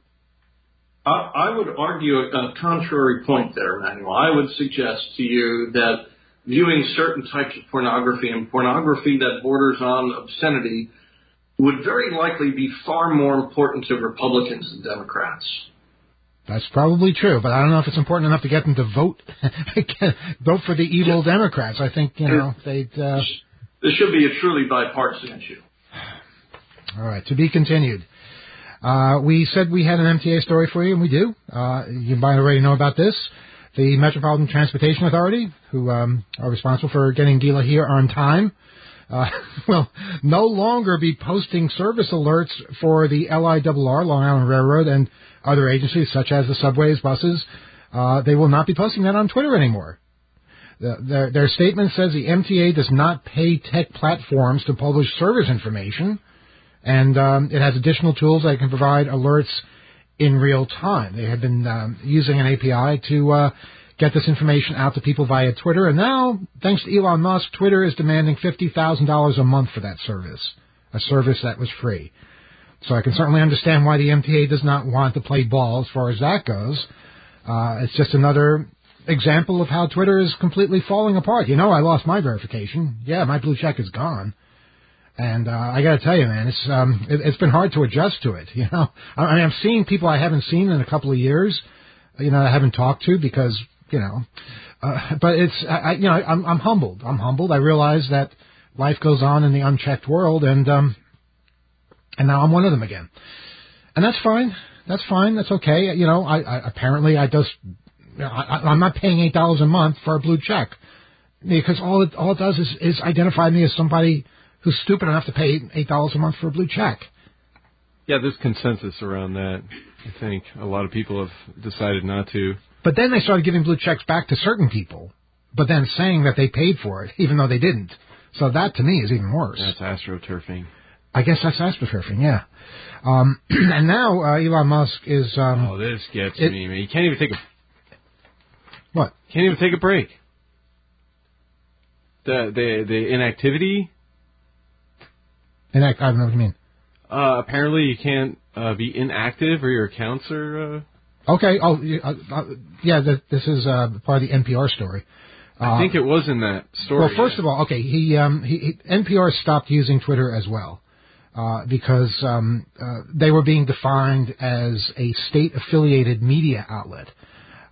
I, I would argue a contrary point there, Emmanuel. I would suggest to you that viewing certain types of pornography and pornography that borders on obscenity would very likely be far more important to Republicans than Democrats. That's probably true, but I don't know if it's important enough to get them to vote vote for the evil yeah. Democrats. I think, you know, they'd... Uh... This should be a truly bipartisan issue. All right, to be continued. Uh, we said we had an M T A story for you, and we do. Uh, you might already know about this. The Metropolitan Transportation Authority, who um, are responsible for getting Gila here on time, uh, will no longer be posting service alerts for the L I R R, Long Island Railroad, and other agencies such as the subways, buses. Uh, they will not be posting that on Twitter anymore. The, their, their statement says the M T A does not pay tech platforms to publish service information, and um, it has additional tools that can provide alerts in real time. They have been um, using an A P I to uh, get this information out to people via Twitter. And now, thanks to Elon Musk, Twitter is demanding fifty thousand dollars a month for that service, a service that was free. So I can certainly understand why the M T A does not want to play ball as far as that goes. Uh, it's just another example of how Twitter is completely falling apart. You know, I lost my verification. Yeah, my blue check is gone. And uh, I got to tell you, man, it's um, it, it's been hard to adjust to it. You know, I, I mean, I'm seeing people I haven't seen in a couple of years. You know, I haven't talked to because you know, uh, but it's I, you know, I'm I'm humbled. I'm humbled. I realize that life goes on in the unchecked world, and um, and now I'm one of them again, and that's fine. That's fine. That's okay. You know, I, I apparently I just you know, I, I'm not paying eight dollars a month for a blue check because all it all it does is is identify me as somebody who's stupid enough to pay eight dollars a month for a blue check. Yeah, there's consensus around that. I think a lot of people have decided not to. But then they started giving blue checks back to certain people, but then saying that they paid for it, even though they didn't. So that, to me, is even worse. That's astroturfing. I guess that's astroturfing, yeah. Um, and now uh, Elon Musk is... Um, oh, this gets it, me, man. You can't even take a... What? Can't even take a break. The the the inactivity... Inact, I don't know what you mean. Uh, apparently you can't uh, be inactive or your accounts are... Uh... Okay. Oh, uh, uh, yeah, th- this is uh, part of the N P R story. Uh, I think it was in that story. Well, first yeah. of all, okay, he, um, he, he N P R stopped using Twitter as well uh, because um, uh, they were being defined as a state-affiliated media outlet.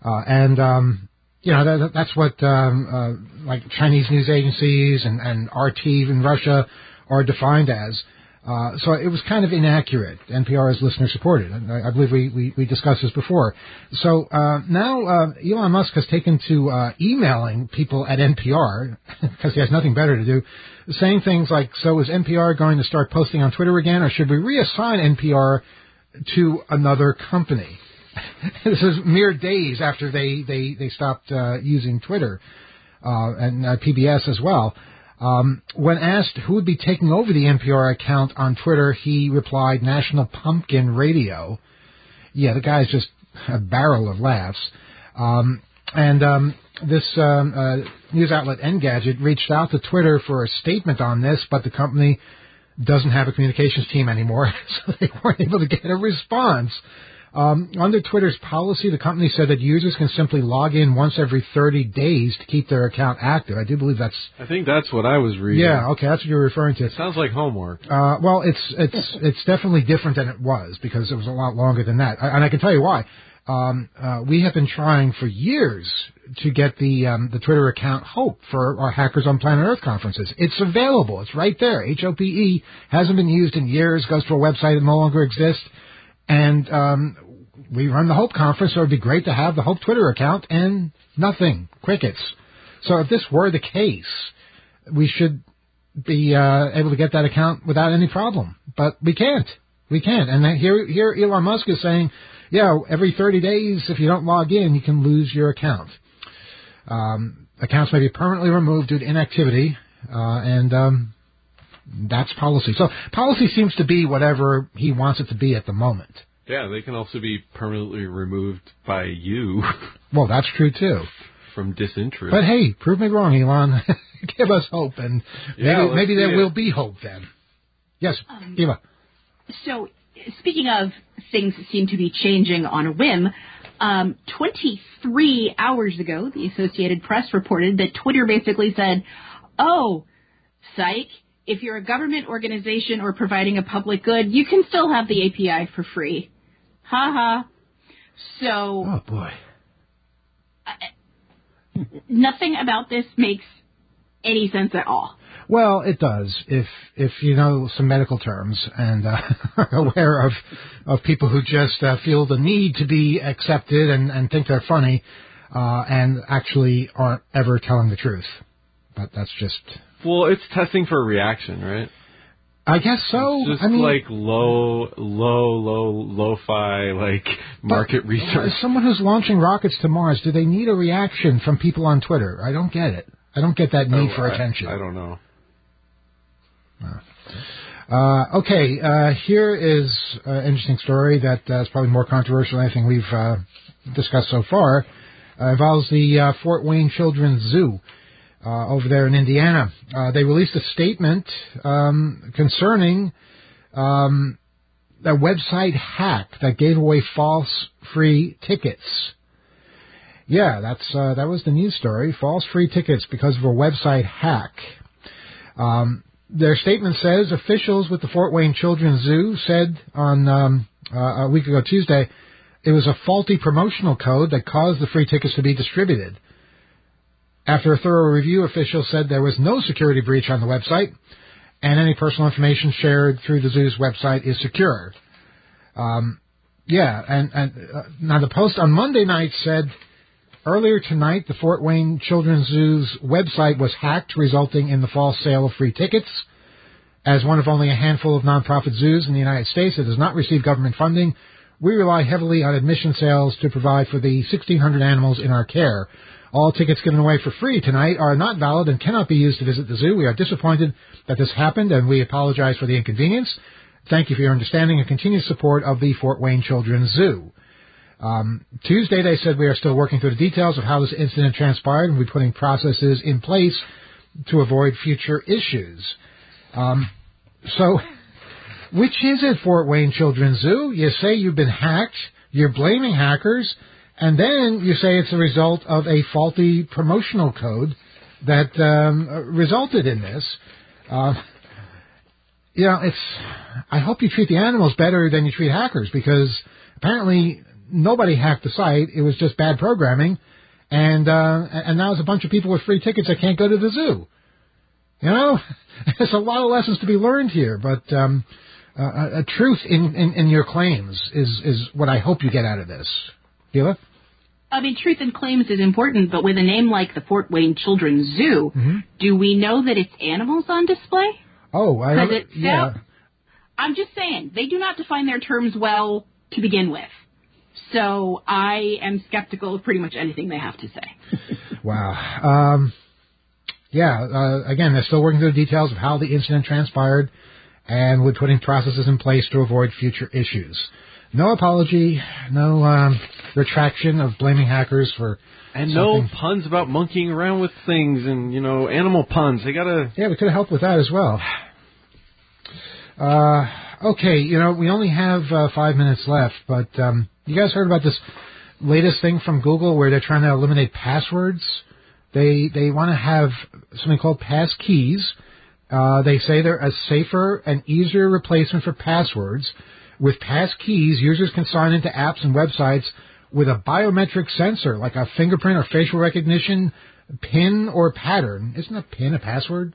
Uh, and, um, you know, that, that's what, um, uh, like Chinese news agencies and, and R T in Russia are defined as. Uh, so it was kind of inaccurate. N P R is listener supported. I, I believe we, we, we discussed this before. So, uh, now, uh, Elon Musk has taken to, uh, emailing people at N P R, because he has nothing better to do, saying things like, so is N P R going to start posting on Twitter again, or should we reassign N P R to another company? This is mere days after they, they, they stopped, uh, using Twitter, uh, and, uh, P B S as well. Um, when asked who would be taking over the N P R account on Twitter, he replied, National Pumpkin Radio. Yeah, the guy's just a barrel of laughs. Um, and um, this um, uh, news outlet Engadget reached out to Twitter for a statement on this, but the company doesn't have a communications team anymore, so they weren't able to get a response. Um, under Twitter's policy, the company said that users can simply log in once every thirty days to keep their account active. I do believe that's... I think that's what I was reading. Yeah, okay, that's what you're referring to. It sounds like homework. Uh, well, it's it's it's definitely different than it was, because it was a lot longer than that. I, and I can tell you why. Um, uh, we have been trying for years to get the um, the Twitter account Hope for our Hackers on Planet Earth conferences. It's available. It's right there. H O P E hasn't been used in years, goes to a website that no longer exists. And um, we run the Hope conference, so it would be great to have the Hope Twitter account, and nothing. Crickets. So if this were the case, we should be uh, able to get that account without any problem. But we can't. We can't. And then here, here Elon Musk is saying, yeah, every thirty days, if you don't log in, you can lose your account. Um, accounts may be permanently removed due to inactivity, uh, and um, that's policy. So policy seems to be whatever he wants it to be at the moment. Yeah, they can also be permanently removed by you. Well, that's true, too. From disinterest. But hey, prove me wrong, Elon. Give us hope, and maybe, yeah, maybe there it. will be hope then. Yes, um, Eva. So, speaking of things that seem to be changing on a whim, um, twenty-three hours ago, the Associated Press reported that Twitter basically said, oh, psych, if you're a government organization or providing a public good, you can still have the A P I for free. Ha ha. So... Oh, boy. Uh, nothing about this makes any sense at all. Well, it does. If if you know some medical terms and uh, are aware of of people who just uh, feel the need to be accepted and, and think they're funny uh, and actually aren't ever telling the truth. But that's just... Well, it's testing for a reaction, right? I guess so. It's just I mean, like low, low, low, lo-fi, like market research. Someone who's launching rockets to Mars, do they need a reaction from people on Twitter? I don't get it. I don't get that need oh, for I, attention. I don't know. Uh, okay, uh, here is an interesting story that uh, is probably more controversial than anything we've uh, discussed so far. Uh, involves the uh, Fort Wayne Children's Zoo uh, over there in Indiana. Uh, they released a statement um, concerning um, a website hack that gave away false free tickets. Yeah, that's uh, that was the news story. False free tickets because of a website hack. Um, their statement says officials with the Fort Wayne Children's Zoo said on um, uh, a week ago Tuesday it was a faulty promotional code that caused the free tickets to be distributed. After a thorough review, officials said there was no security breach on the website, and any personal information shared through the zoo's website is secure. Um, yeah, and, and uh, now the post on Monday night said, earlier tonight, the Fort Wayne Children's Zoo's website was hacked, resulting in the false sale of free tickets. As one of only a handful of nonprofit zoos in the United States that does not receive government funding, we rely heavily on admission sales to provide for the sixteen hundred animals in our care. All tickets given away for free tonight are not valid and cannot be used to visit the zoo. We are disappointed that this happened, and we apologize for the inconvenience. Thank you for your understanding and continued support of the Fort Wayne Children's Zoo. Um, Tuesday, they said we are still working through the details of how this incident transpired, and we're putting processes in place to avoid future issues. Um, so, which is it, Fort Wayne Children's Zoo? You say you've been hacked, you're blaming hackers, and then you say it's a result of a faulty promotional code that um, resulted in this. Uh, you know, it's. I hope you treat the animals better than you treat hackers, because apparently nobody hacked the site. It was just bad programming. And uh, and now there's a bunch of people with free tickets that can't go to the zoo. You know, there's a lot of lessons to be learned here. But um, uh, a truth in, in, in your claims is, is what I hope you get out of this. Gila? I mean, truth in claims is important, but with a name like the Fort Wayne Children's Zoo, mm-hmm. do we know that it's animals on display? Oh, I don't, it yeah. Sounds, I'm just saying, they do not define their terms well to begin with. So I am skeptical of pretty much anything they have to say. Wow. Um, yeah, uh, again, they're still working through the details of how the incident transpired and with putting processes in place to avoid future issues. No apology, no um, retraction of blaming hackers for And something. no puns about monkeying around with things and, you know, animal puns. They gotta... Yeah, we could have helped with that as well. Uh, okay, you know, we only have uh, five minutes left, but um, you guys heard about this latest thing from Google where they're trying to eliminate passwords? They they want to have something called pass keys. Uh, they say they're a safer and easier replacement for passwords. With pass keys, users can sign into apps and websites with a biometric sensor, like a fingerprint or facial recognition PIN or pattern. Isn't a PIN a password?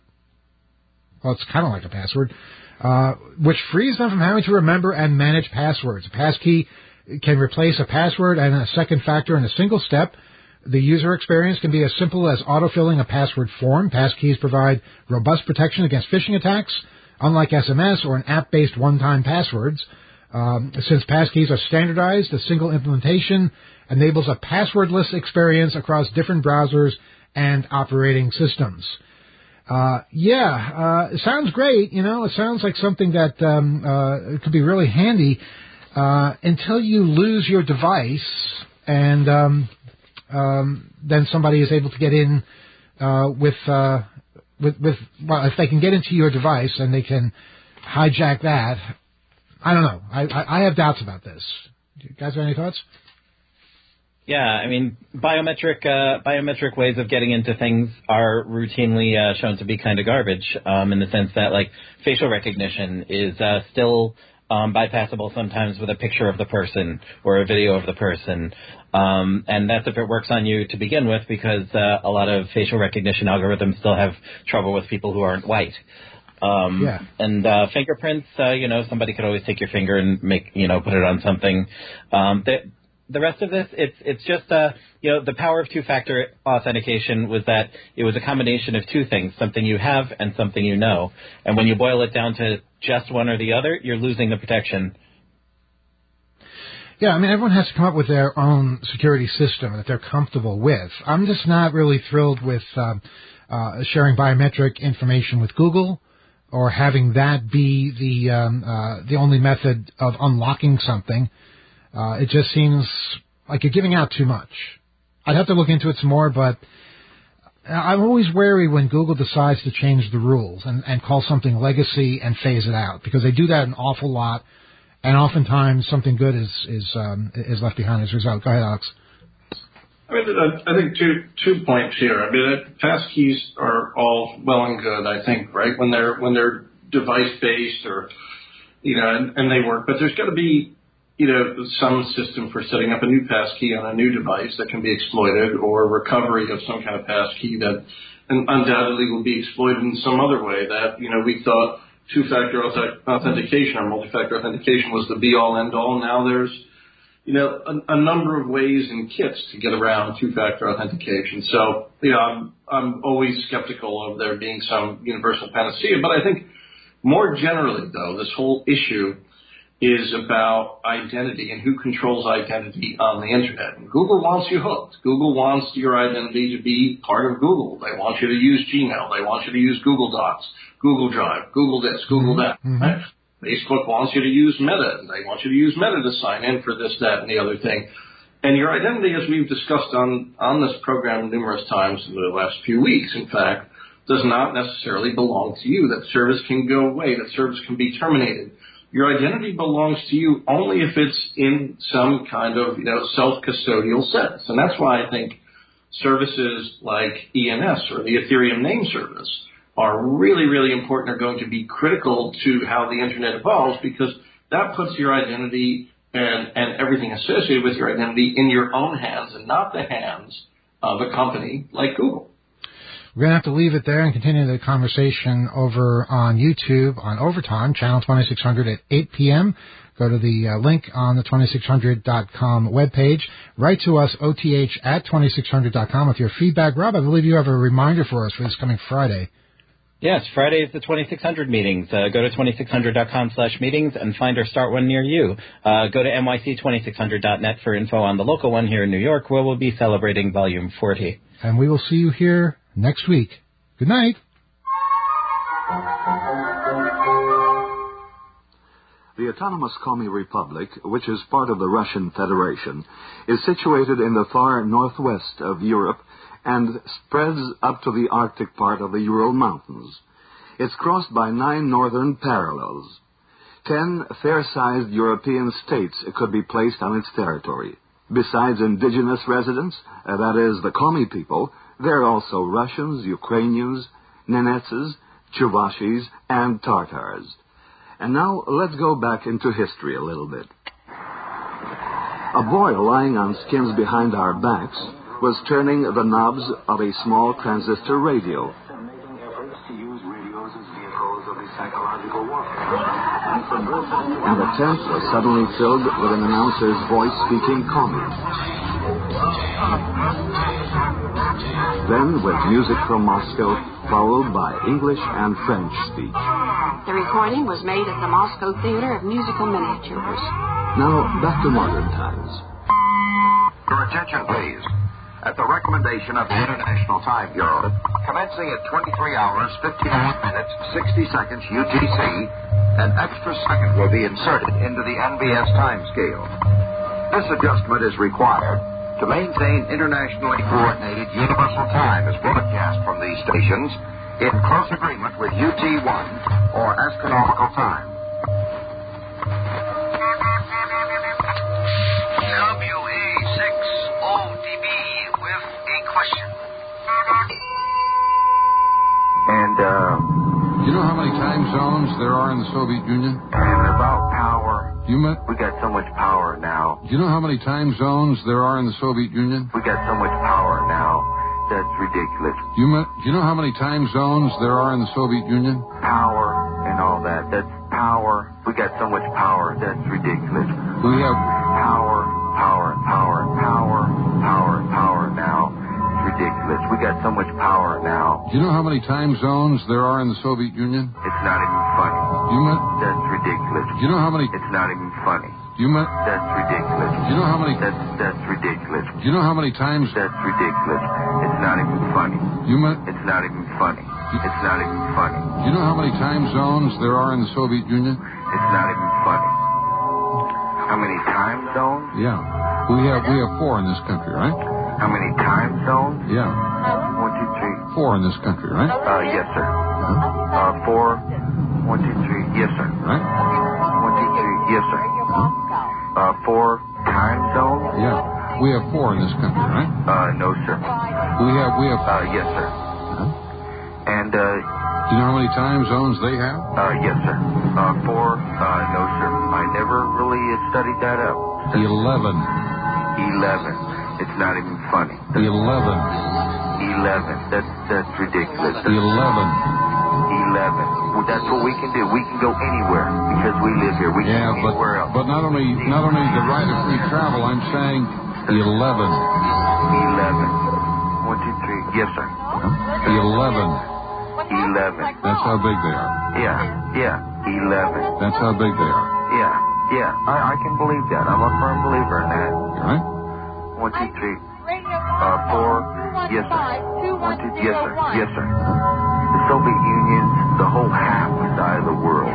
Well, it's kind of like a password, uh, which frees them from having to remember and manage passwords. A passkey can replace a password and a second factor in a single step. The user experience can be as simple as autofilling a password form. Passkeys provide robust protection against phishing attacks, unlike S M S or an app-based one-time passwords. Um, since passkeys are standardized, a single implementation enables a passwordless experience across different browsers and operating systems. Uh, yeah, uh, it sounds great. You know, it sounds like something that um, uh, could be really handy uh, until you lose your device, and um, um, then somebody is able to get in uh, with, uh, with with well, if they can get into your device and they can hijack that. I don't know. I, I, I have doubts about this. You guys have any thoughts? Yeah, I mean, biometric uh, biometric ways of getting into things are routinely uh, shown to be kind of garbage, um, in the sense that, like, facial recognition is uh, still um, bypassable sometimes with a picture of the person or a video of the person, um, and that's if it works on you to begin with, because uh, a lot of facial recognition algorithms still have trouble with people who aren't white. Um, yeah. And uh, fingerprints, uh, you know, somebody could always take your finger and make, you know, put it on something. Um, the, the rest of this, it's it's just, uh, you know, the power of two-factor authentication was that it was a combination of two things, something you have and something you know. And when you boil it down to just one or the other, you're losing the protection. Yeah, I mean, everyone has to come up with their own security system that they're comfortable with. I'm just not really thrilled with uh, uh, sharing biometric information with Google, or having that be the um, uh, the only method of unlocking something. Uh, it just seems like you're giving out too much. I'd have to look into it some more, but I'm always wary when Google decides to change the rules and, and call something legacy and phase it out, because they do that an awful lot, and oftentimes something good is is um, is left behind as a result. Go ahead, Alex. I mean, I think two two points here. I mean, passkeys are all well and good, I think, right? When they're when they're device based, or you know, and, and they work. But there's got to be, you know, some system for setting up a new passkey on a new device that can be exploited, or recovery of some kind of passkey that undoubtedly will be exploited in some other way. That, you know, we thought two-factor authentication or multi-factor authentication was the be-all, end-all. Now there's, you know, a, a number of ways and kits to get around two-factor authentication. So, you know, I'm, I'm always skeptical of there being some universal panacea. But I think more generally, though, this whole issue is about identity and who controls identity on the Internet. And Google wants you hooked. Google wants your identity to be part of Google. They want you to use Gmail. They want you to use Google Docs, Google Drive, Google this, Google that. Mm-hmm. Right? Facebook wants you to use Meta, and they want you to use Meta to sign in for this, that, and the other thing. And your identity, as we've discussed on, on this program numerous times in the last few weeks, in fact, does not necessarily belong to you. That service can go away. That service can be terminated. Your identity belongs to you only if it's in some kind of, you know, self-custodial sense. And that's why I think services like E N S, or the Ethereum name service, are really, really important, are going to be critical to how the Internet evolves, because that puts your identity and, and everything associated with your identity in your own hands and not the hands of a company like Google. We're going to have to leave it there and continue the conversation over on YouTube on Overtime, channel twenty-six hundred at eight p.m. Go to the uh, link on the twenty-six hundred dot com webpage. Write to us, O T H at twenty-six hundred dot com, with your feedback. Rob, I believe you have a reminder for us for this coming Friday. Yes, Friday is the twenty-six hundred meetings. Uh, go to twenty-six hundred dot com slash meetings and find or start one near you. Uh, go to N Y C twenty-six hundred dot net for info on the local one here in New York, where we'll be celebrating Volume forty. And we will see you here next week. Good night. The autonomous Komi Republic, which is part of the Russian Federation, is situated in the far northwest of Europe and spreads up to the Arctic part of the Ural Mountains. It's crossed by nine northern parallels. Ten fair-sized European states could be placed on its territory. Besides indigenous residents, uh, that is, the Komi people, there are also Russians, Ukrainians, Nenetses, Chuvashis, and Tartars. And now let's go back into history a little bit. A boy lying on skins behind our backs was turning the knobs of a small transistor radio. And the tent was suddenly filled with an announcer's voice speaking Komi. Then, with music from Moscow, followed by English and French speech. The recording was made at the Moscow Theater of Musical Miniatures. Now, back to modern times. Your attention, please. At the recommendation of the International Time Bureau, commencing at twenty-three hours, fifty-nine minutes, sixty seconds U T C, an extra second will be inserted into the N B S time scale. This adjustment is required to maintain internationally coordinated universal time as broadcast from these stations in close agreement with U T one, or astronomical time. W A six O D B with a question. And, uh... You know how many time zones there are in the Soviet Union? And about power. You met? We got so much power now. Do you know how many time zones there are in the Soviet Union? We got so much power now. That's ridiculous. You met? Do you know how many time zones there are in the Soviet Union? Power and all that. That's power. We got so much power. That's ridiculous. We have power, power, power, power, power, power now. It's ridiculous. We got so much power now. Do you know how many time zones there are in the Soviet Union? It's not even funny. You met? That's ridiculous. Do you know how many? It's not even funny. You met? That's ridiculous. Do you know how many? That's that's ridiculous. Do you know how many times? That's ridiculous. It's not even funny. You met? It's not even funny. It's not even funny. Do you know how many time zones there are in the Soviet Union? It's not even funny. How many time zones? Yeah. We have we have four in this country, right? How many time zones? Yeah. One, two, three. Four in this country, right? Uh, yes, sir. Huh? Uh, four. One, two, three. Yes, sir. Right? One, two, three. Yes, sir. Huh? Uh, four time zones? Yeah. We have four in this country, right? Uh, no, sir. We have we have. Uh, yes, sir. Huh? And, uh... Do you know how many time zones they have? Uh, yes, sir. Uh, four. Uh, no, sir. I never really studied that up. Eleven. Eleven. It's not even funny. Eleven. Eleven. That's that's ridiculous. That's Eleven. Eleven. Well, that's what we can do. We can go anywhere because we live here. We yeah, can go anywhere else. But not only not only the right of free travel, I'm saying eleven. Eleven. One, two, three. Yes, sir. Huh? Eleven. Eleven. That's how big they are. Yeah, yeah. Eleven. That's how big they are. Yeah, yeah. I, I can believe that. I'm a firm believer in that. You right? One, two, three. Uh, four. Yes, sir. One, two, yes, sir. Yes, sir. The Soviet Union's the whole half side of the world.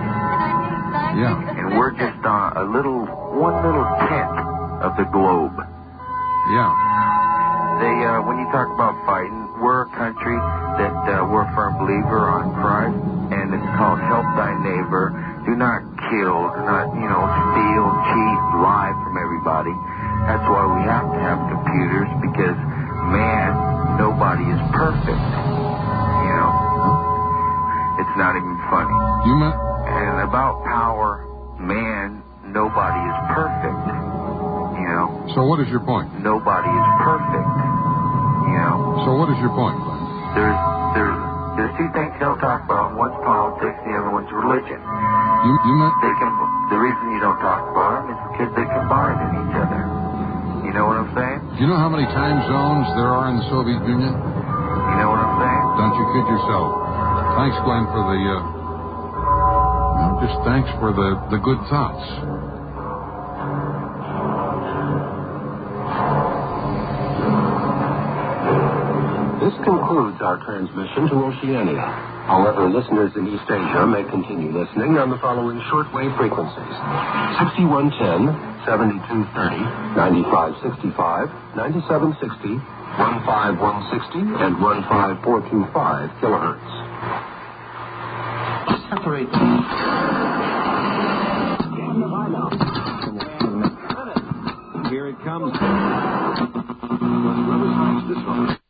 Yeah. And we're just uh, a little, one little tenth of the globe. Yeah. They, uh, when you talk about fighting, we're a country that uh, we're a firm believer on Christ, and it's called help thy neighbor. Do not kill, do not, you know, steal, cheat, lie from everybody. That's why we have to have computers, because, man, nobody is perfect. You know? It's not even funny. You meant? And about power, man, nobody is perfect. You know? So what is your point? Nobody is perfect. You know? So what is your point, Glenn? There's, there's, there's two things you don't talk about. One's politics, the other one's religion. You, you meant... They can, the reason you don't talk about them is because they combine in each other. You know what I'm saying? Do you know how many time zones there are in the Soviet Union? You know what I'm saying? Don't you kid yourself. Thanks, Glenn, for the, uh... no, just thanks for the, the good thoughts. This concludes our transmission to Oceania. However, listeners in East Asia may continue listening on the following shortwave frequencies: sixty-one ten, seventy-two thirty, ninety-five sixty-five, ninety-seven sixty, fifteen sixty, and fifteen four twenty-five kilohertz. Separate them. Here it comes. Let's rubber this one.